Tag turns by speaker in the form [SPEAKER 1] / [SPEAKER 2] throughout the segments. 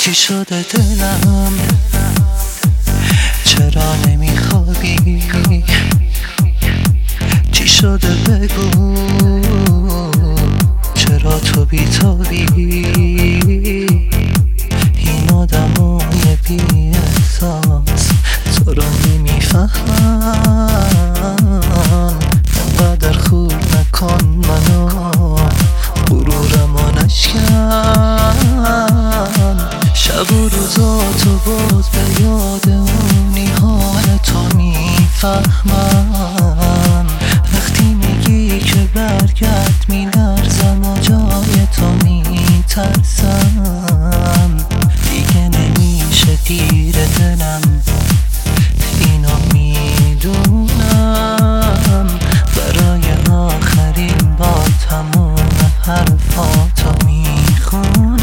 [SPEAKER 1] چی شده دلم؟ چرا نمیخوابی؟ چی شده بگو؟ چرا تو بی‌تابی؟ این آدمای بی احساس تو رو نمیفهمن. انقدر خور نکن منو، غرورمو نشکن. شب و روزاتو باز به یاد اونی حال تو میفهمم. وقتی میگی که برگرد میلرزم و جای تو میترسم. دیگه نمیشه دیر دلم، اینو میدونم. برای آخرین بار تموم حرفاتو میخونم.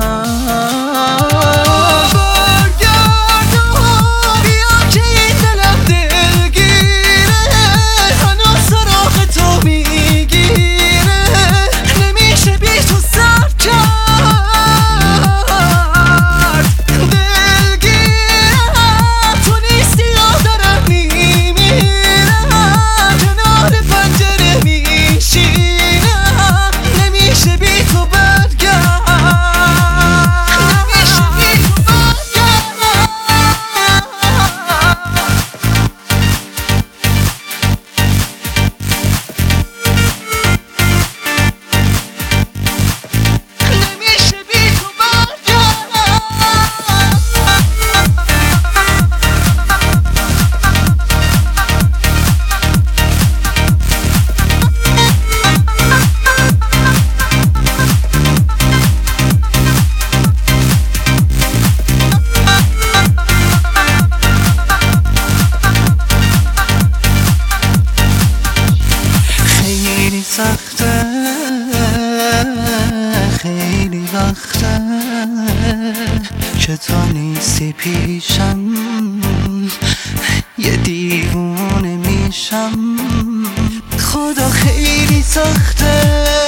[SPEAKER 1] سخته، خیلی وقته که تو نیستی پیشم. یه دیوونه میشم. خدا خیلی سخته،